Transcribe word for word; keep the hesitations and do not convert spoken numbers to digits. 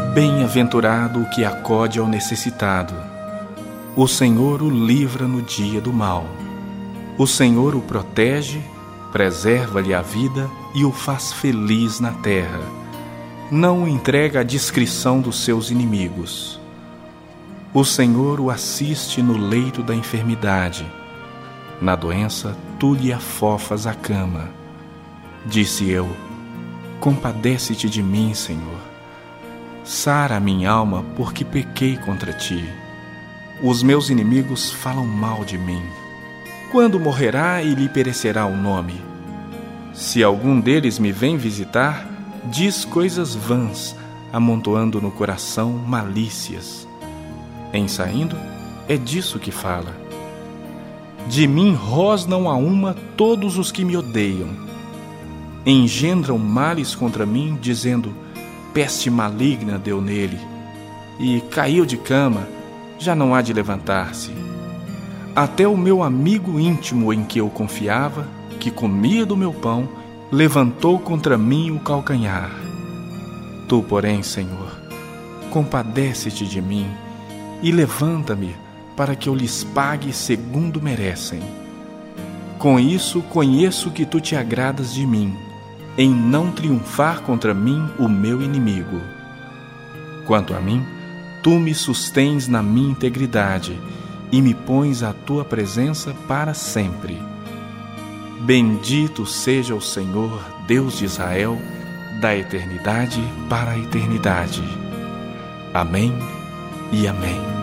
Bem-aventurado o que acode ao necessitado. O Senhor o livra no dia do mal. O Senhor o protege, preserva-lhe a vida e o faz feliz na terra. Não o entrega à discrição dos seus inimigos. O Senhor o assiste no leito da enfermidade. Na doença, tu lhe afofas a cama. Disse eu: compadece-te de mim, Senhor. Sara a minha alma, porque pequei contra ti. Os meus inimigos falam mal de mim. Quando morrerá e lhe perecerá o nome? Se algum deles me vem visitar, diz coisas vãs, amontoando no coração malícias. Em saindo, é disso que fala. De mim rosnam a uma todos os que me odeiam. Engendram males contra mim, dizendo: peste maligna deu nele, e caiu de cama, já não há de levantar-se. Até o meu amigo íntimo em que eu confiava, que comia do meu pão, levantou contra mim o calcanhar. Tu, porém, Senhor, compadece-te de mim e levanta-me para que eu lhes pague segundo merecem. Com isso conheço que tu te agradas de mim, em não triunfar contra mim o meu inimigo. Quanto a mim, tu me sustens na minha integridade e me pões à tua presença para sempre. Bendito seja o Senhor, Deus de Israel, da eternidade para a eternidade. Amém e amém.